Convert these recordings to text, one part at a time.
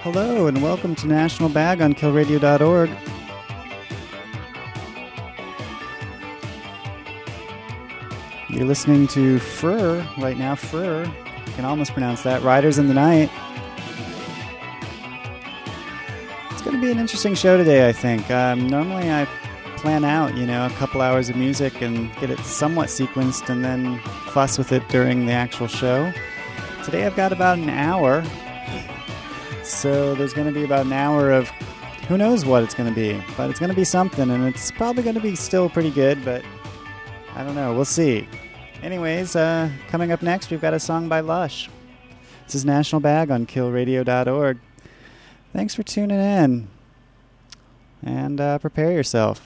Hello and welcome to National Bag on killradio.org. You're listening to Fur right now. Fur, you can almost pronounce that. Riders in the Night. It's going to be an interesting show today, I think. Normally I plan out, a couple hours of music and get it somewhat sequenced and then fuss with it during the actual show. Today I've got about an hour. So there's going to be about an hour of who knows what it's going to be. But it's going to be something, and it's probably going to be still pretty good, but I don't know. We'll see. Anyways, coming up next, we've got a song by Lush. This is National Bag on killradio.org. Thanks for tuning in, and prepare yourself.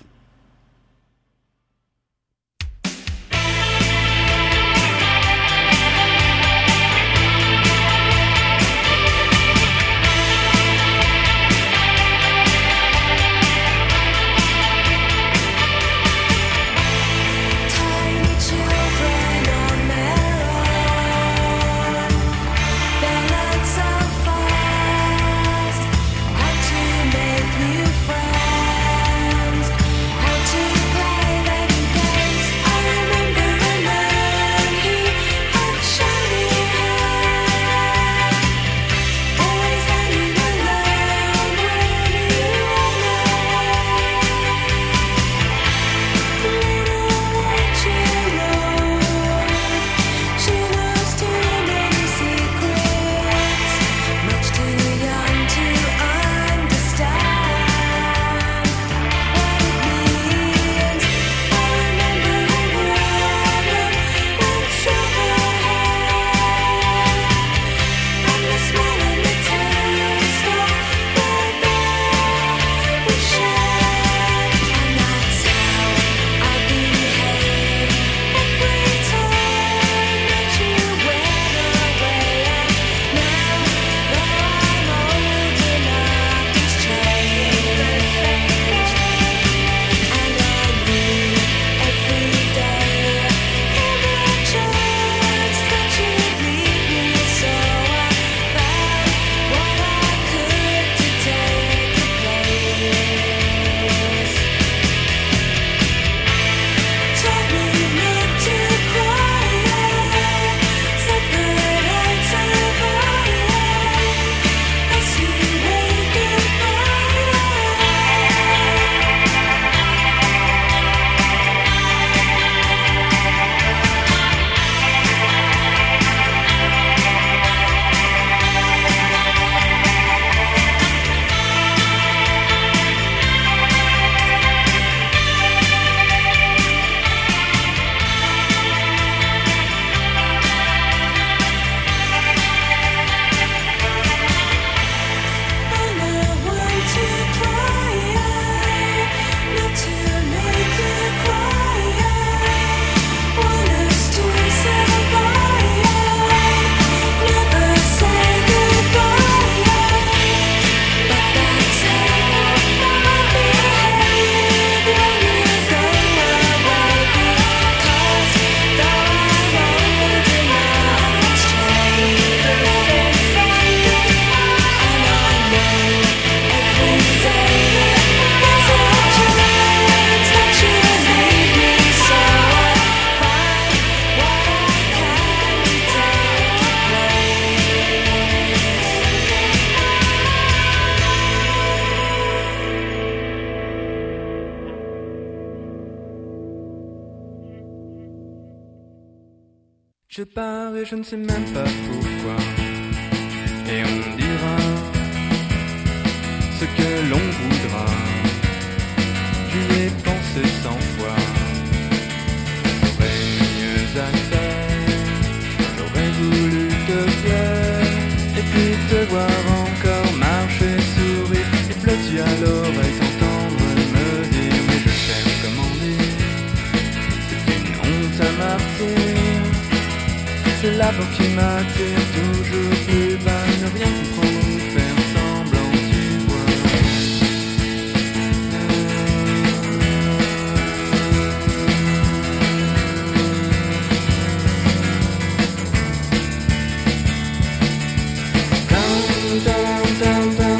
Je pars et je ne sais même pas pourquoi. Et on dira ce que l'on voudra. J'y ai pensé 100 fois. J'aurais mieux à faire. J'aurais voulu te plaire. Et puis te voir encore marcher, sourire. Et flotter à l'oreille, t'entendre me dire mais je t'aime, comment dire. C'est une honte à martyr. C'est la porte qui m'attire toujours plus bas. Ne rien comprendre ou faire semblant, tu vois. Down, down, down, down.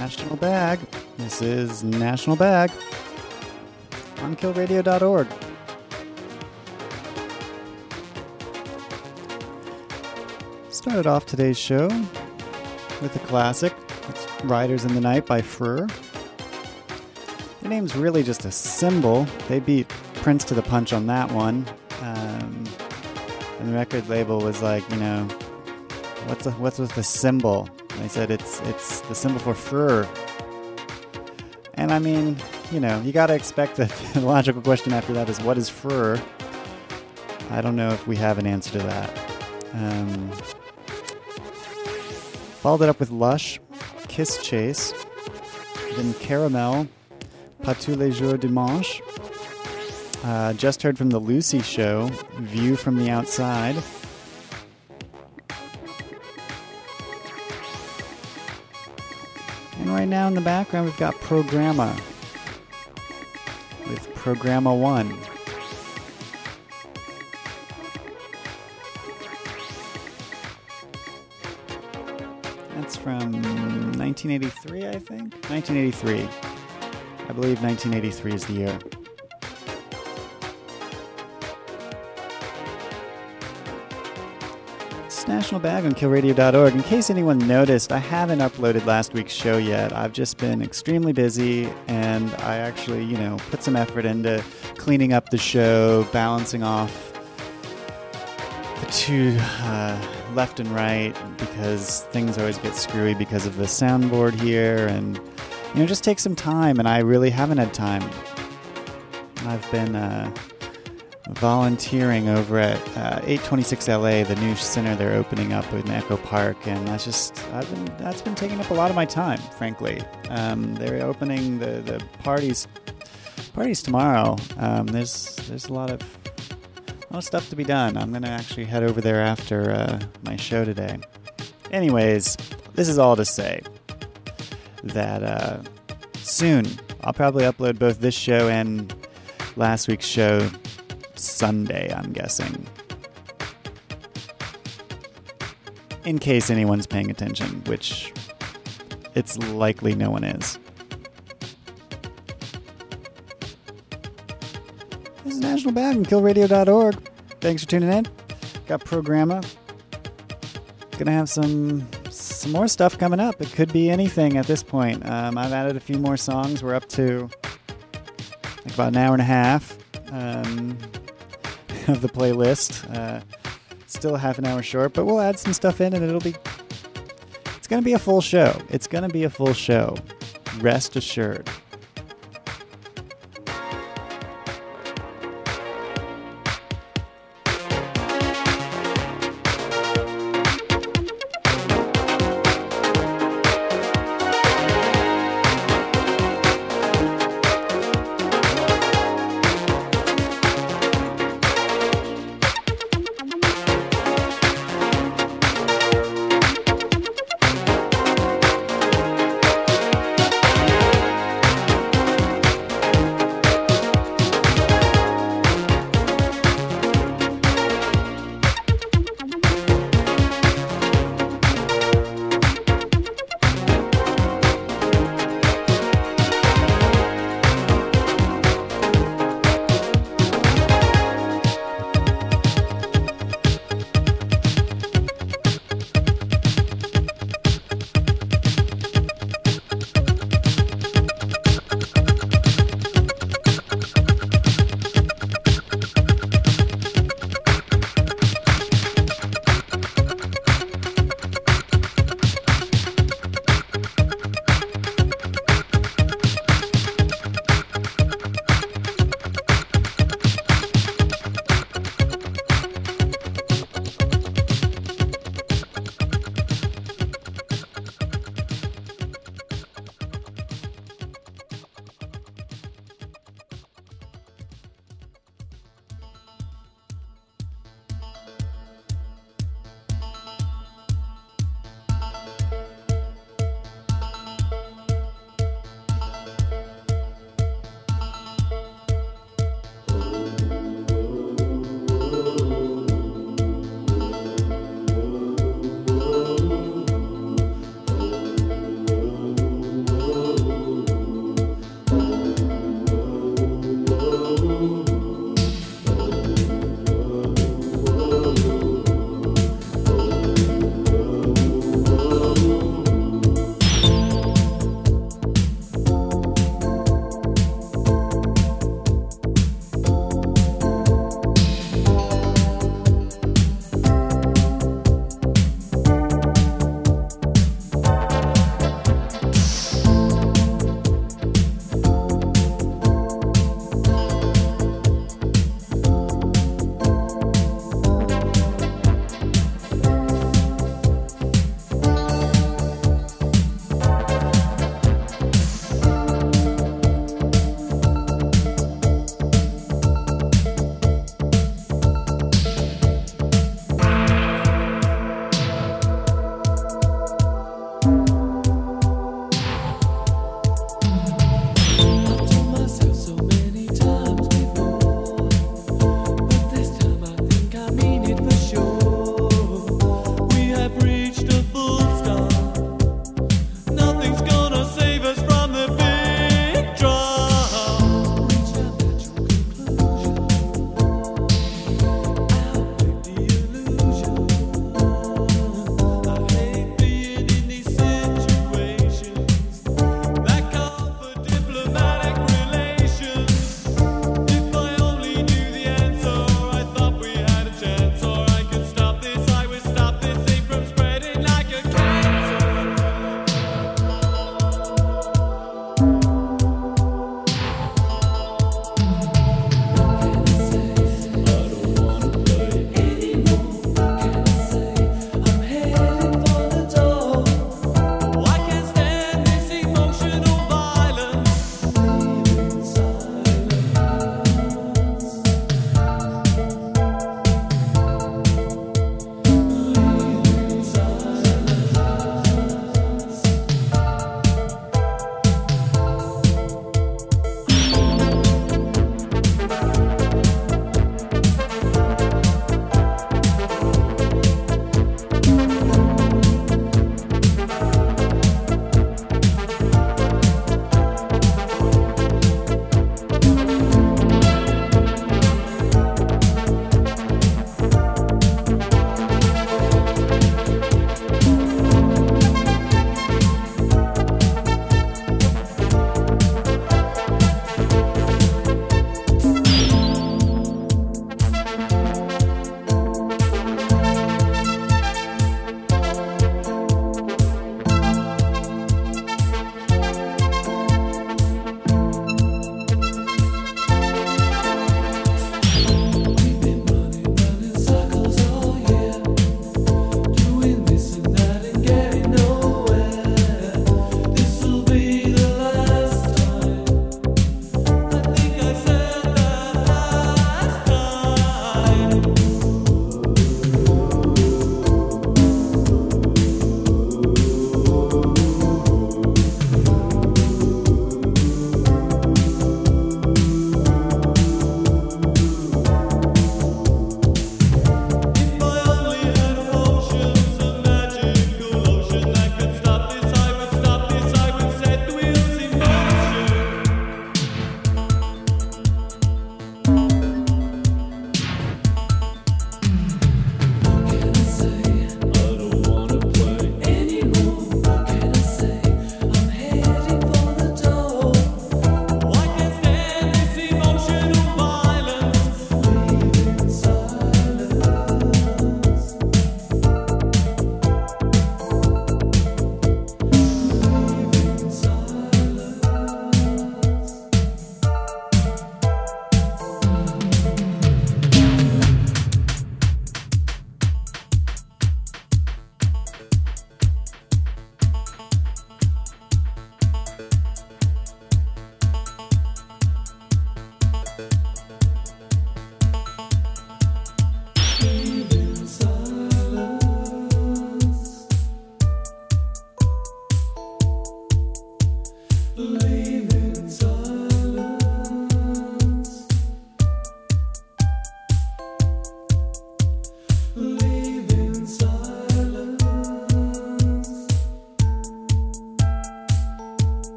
National Bag. This is National Bag on killradio.org. Started off today's show with a classic. It's Riders in the Night by Freur. The name's really just a symbol. They beat Prince to the punch on that one. And the record label was like, you know, what's with the symbol? And they said it's the symbol for Freur. And I mean, you know, you got to expect that the logical question after that is, what is Freur? I don't know if we have an answer to that. Followed it up with Lush, Kiss Chase, then Caramel, Pas tous les jours dimanche. Just heard from the Lucy Show, View from the Outside. And right now in the background we've got Programma with Programma 1. That's from 1983, I think? 1983. I believe 1983 is the year. It's National Bag on killradio.org. In case anyone noticed, I haven't uploaded last week's show yet. I've just been extremely busy, and I actually, you know, put some effort into cleaning up the show, balancing off the two left and right, because things always get screwy because of the soundboard here, and, you know, just take some time, and I really haven't had time. I've been volunteering over at 826 LA, the new center they're opening up in Echo Park, and that's been taking up a lot of my time, frankly. They're opening the parties tomorrow. There's a lot of stuff to be done. I'm gonna actually head over there after my show today. Anyways, this is all to say that soon I'll probably upload both this show and last week's show Sunday, I'm guessing. In case anyone's paying attention, which it's likely no one is. This is National Bag on killradio.org. Thanks for tuning in. Got Programma. Gonna have some more stuff coming up. It could be anything at this point. I've added a few more songs. We're up to like about an hour and a half of the playlist. Still a half an hour short, but we'll add some stuff in, and it's gonna be a full show. It's gonna be a full show. Rest assured.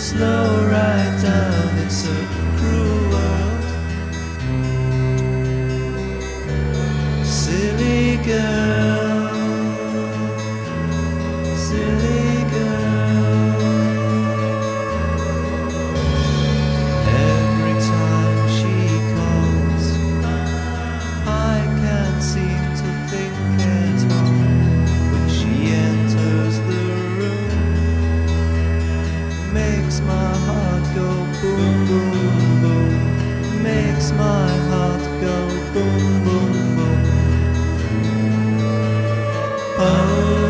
slow right down. It's a cruel world. Silly girl, silly girl. Every time she calls, I can't seem to think at all. When she enters the room, makes my heart go boom, boom, boom. Makes my heart go boom, boom, boom. Oh, oh,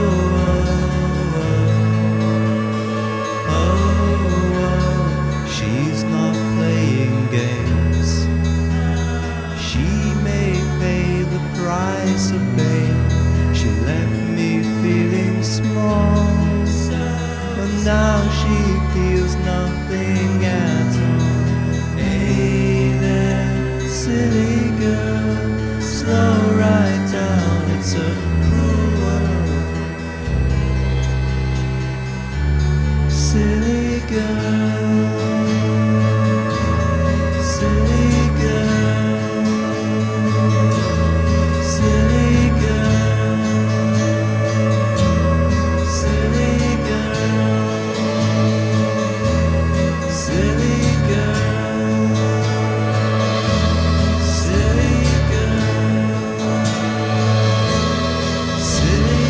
oh, oh, oh. She's not playing games. She may pay the price of pain. She left me feeling small, but now she feels nothing at all. Hey there, silly girl, slow right down. It's a cruel world. Silly girl, silly girl, silly girl, silly girl, silly girl, silly girl, silly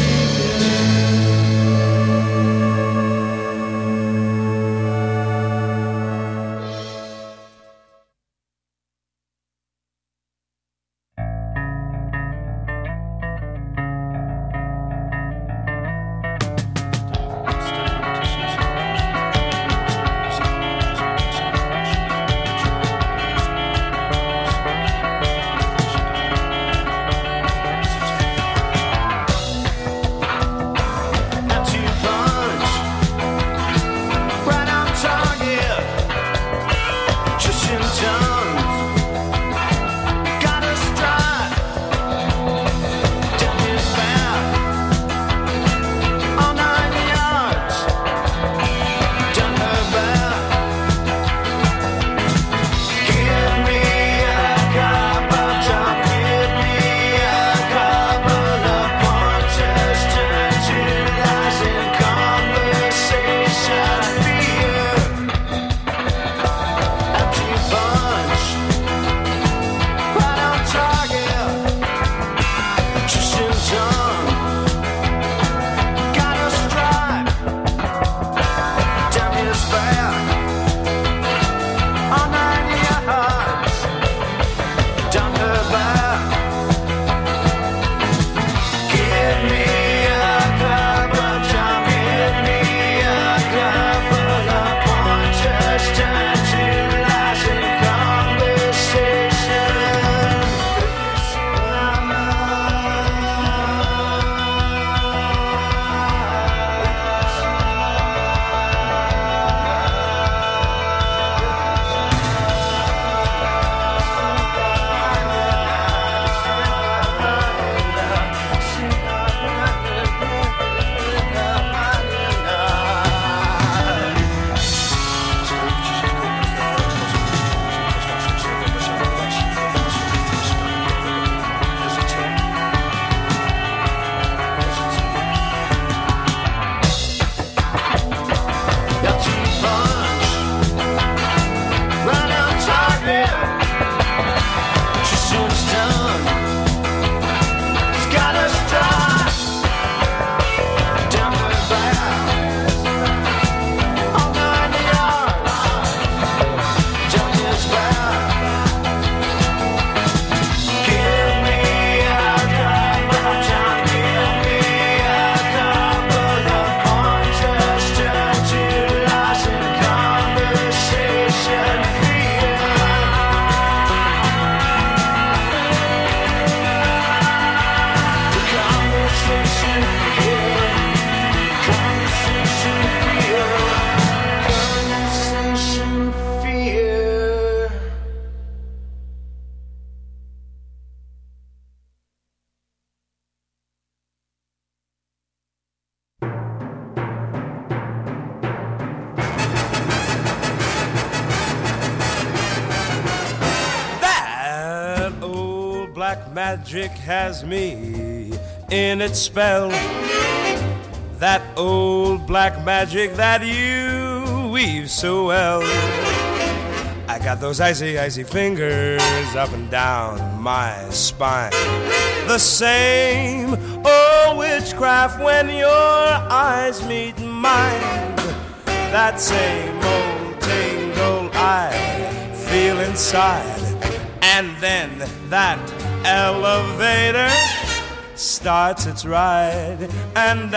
black magic has me in its spell. That old black magic that you weave so well. I got those icy, icy fingers up and down my spine. The same old witchcraft when your eyes meet mine. That same old tingle I feel inside. And then that elevator starts its ride. And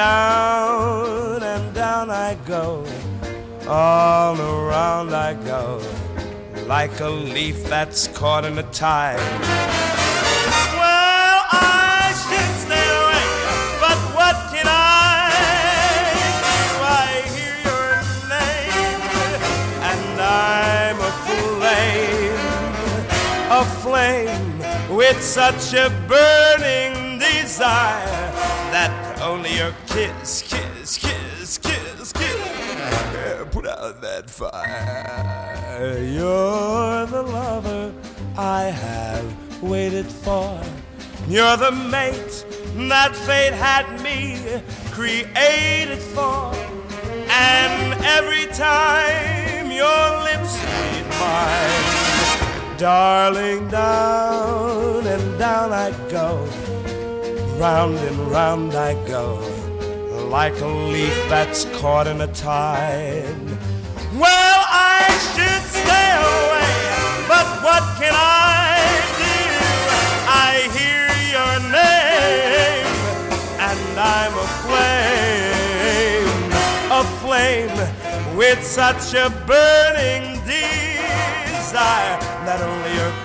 down I go. All around I go. Like a leaf that's caught in a tide. Well, I should stay away, but what can I do? I hear your name, and I'm a flame with such a burning desire that only your kiss put out that fire. You're the lover I have waited for. You're the mate that fate had me created for. And every time your lips meet mine, darling, down and down I go. Round and round I go. Like a leaf that's caught in a tide. Well, I should stay away, but what can I do? I hear your name, and I'm a flame with such a burning desire that only your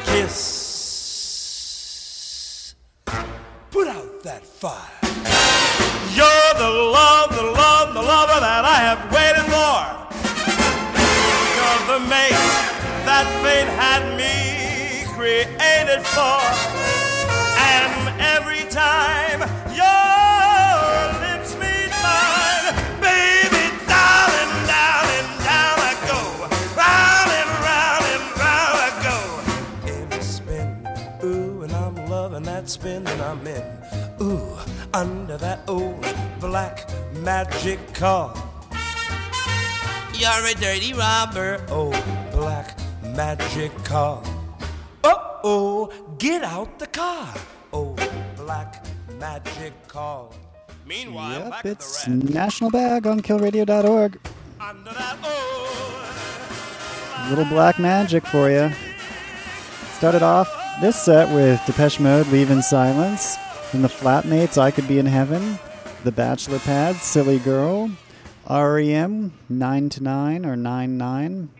kiss put out that fire. You're the lover that I have waited for. You're the mate that fate had me created for. And every time your lips meet mine, baby, down and down and down I go. Round and round and round I go. Every spin, ooh, and I'm loving that spin that I'm in. Ooh, under that old black magic car. You're a dirty robber, oh, black magic car. Uh-oh, get out the car, oh, black magic car. Meanwhile, yep, it's National Bag on killradio.org. Under that old little black magic for you. Started off this set with Depeche Mode, Leave in Silence. From the Flatmates, I Could Be in Heaven. The Bachelor Pads, Silly Girl. REM, 9 to 9 or 9-9.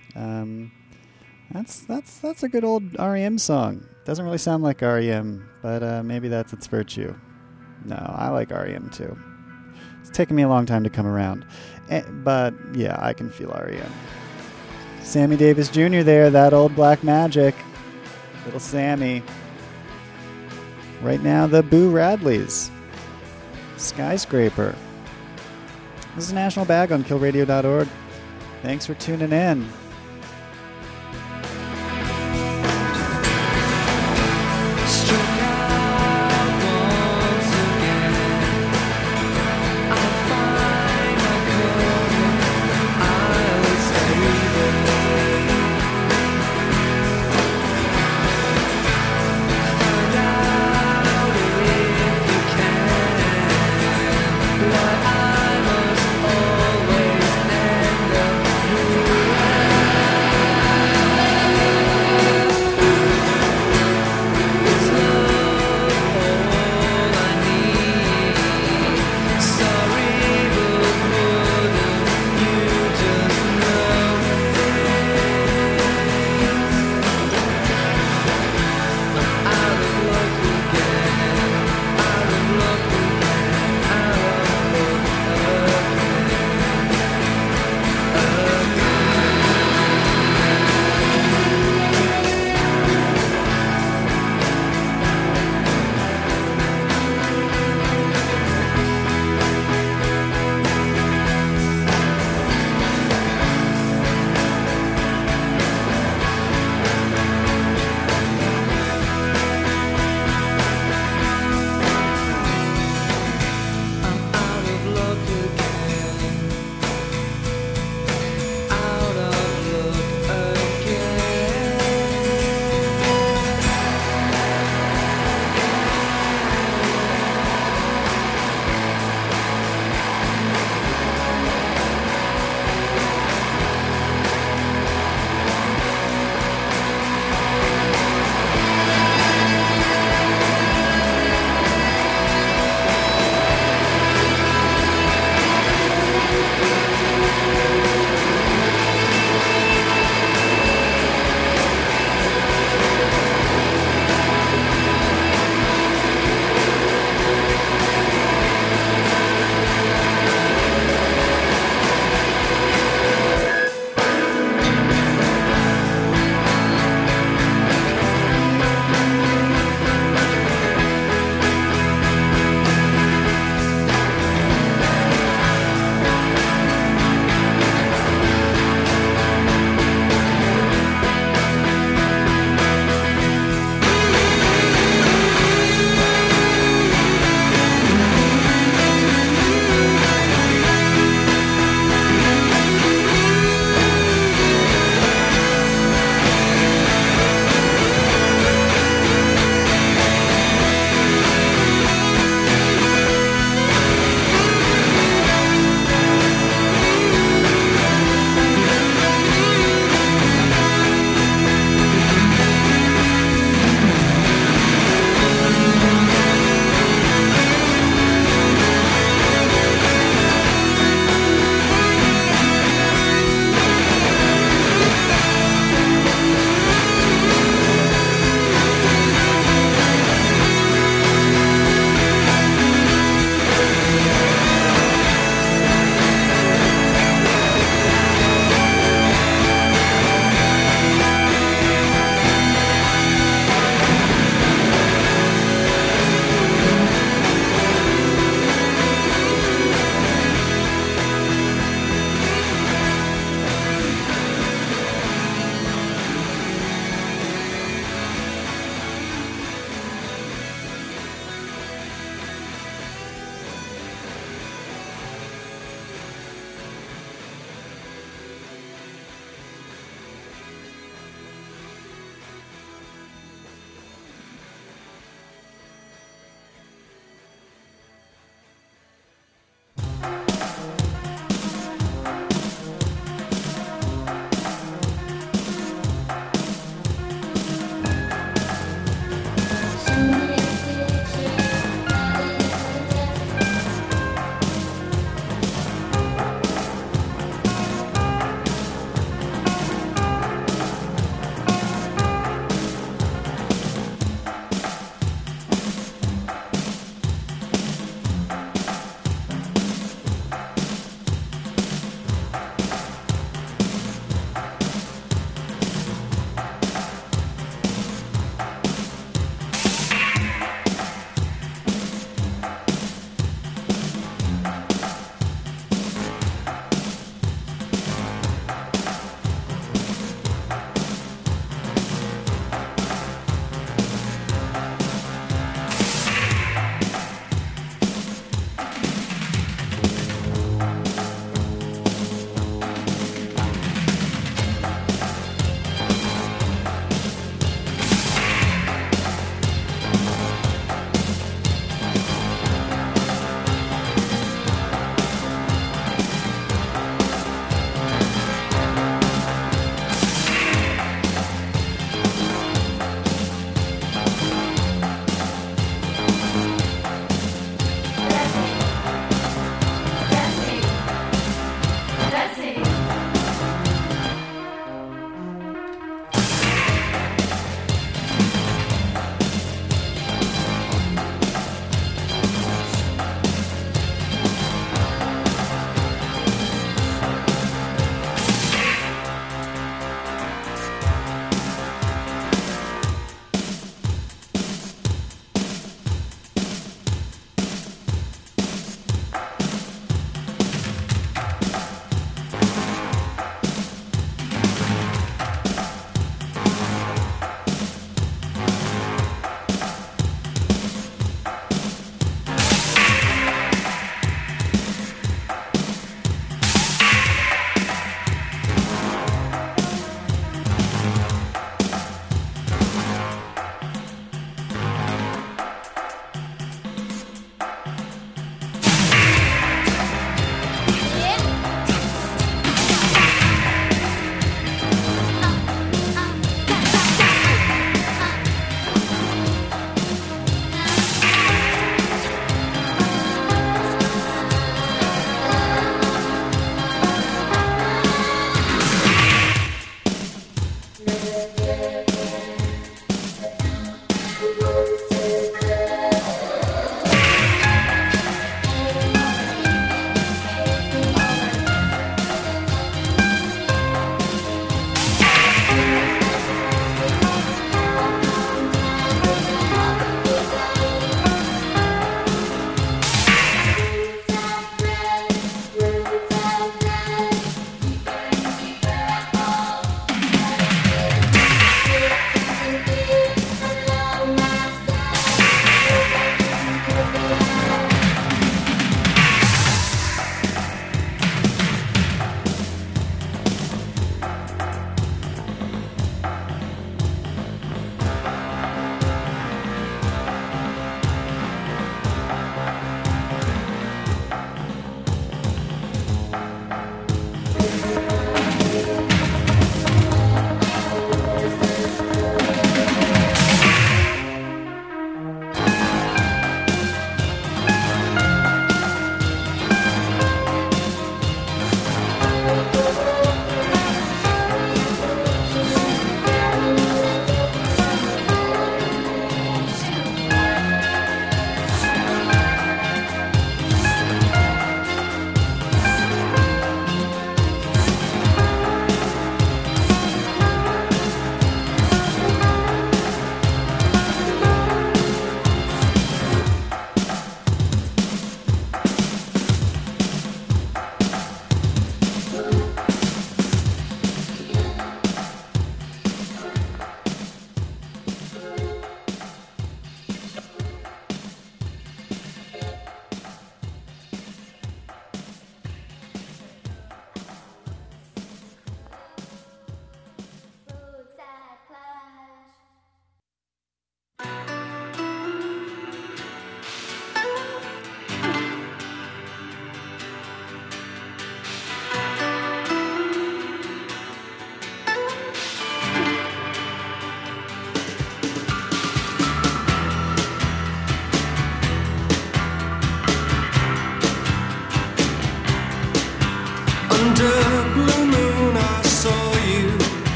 That's a good old REM song. Doesn't really sound like REM, but maybe that's its virtue. No, I like REM too. It's taken me a long time to come around. But yeah, I can feel REM. Sammy Davis Jr. there, that old black magic. Little Sammy. Right now, the Boo Radleys. Skyscraper. This is National Bag on killradio.org. Thanks for tuning in. I must always end up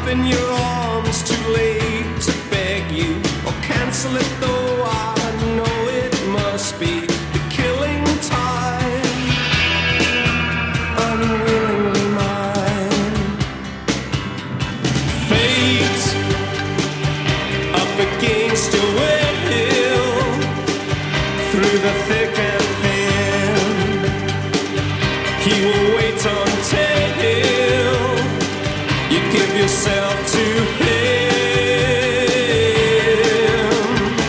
in your arms, too late to beg you or cancel it, though I know it must be the killing time, unwillingly mine. Fate up against your will, through the thick and thin, he will wait until you give yourself to him.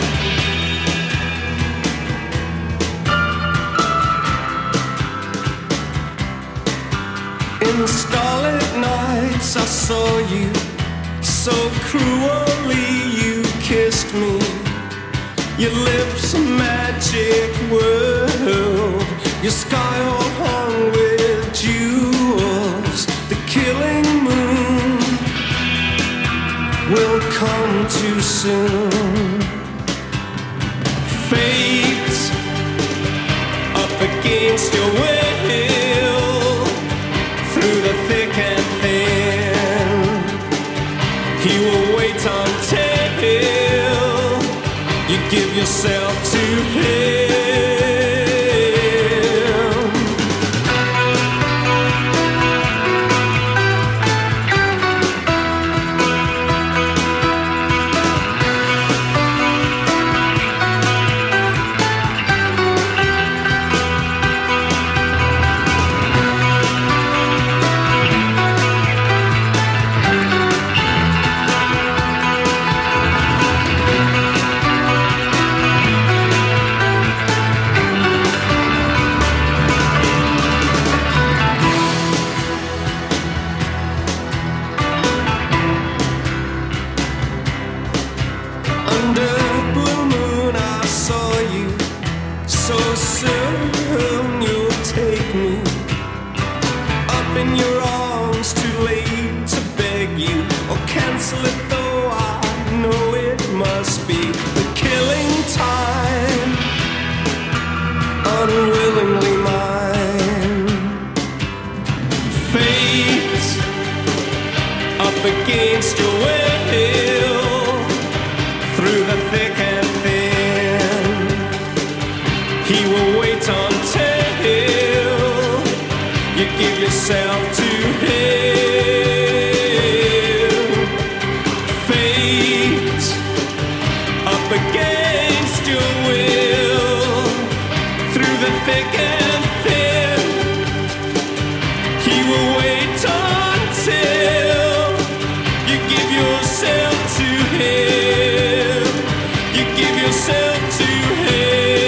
In the starlit nights I saw you, so cruelly you kissed me. Your lips a magic world, your sky all hung with jewels. The killing moon will come too soon. Fate up against your will, through the thick and thin, he will wait until you give yourself to him. Unwillingly mine. Fate up against your will, through the thick and thin, he will wait until you give yourself to him. Fate up against your will, through the thick and thin, he will wait until you give yourself to him. You give yourself to him.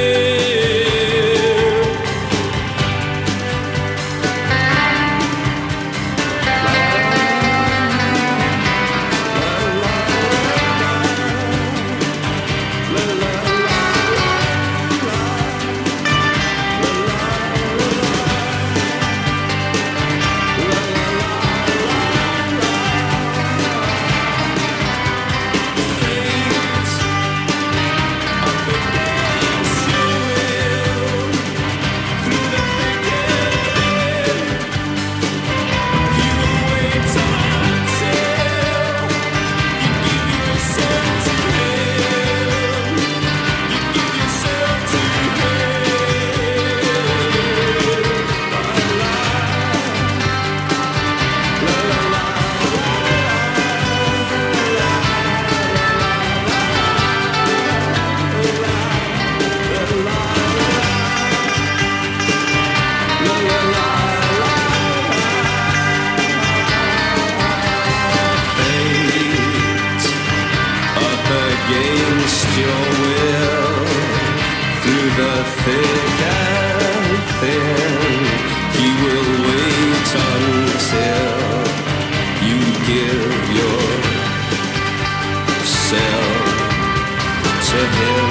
Against your will, through the thick and thin, he will wait until you give yourself to him.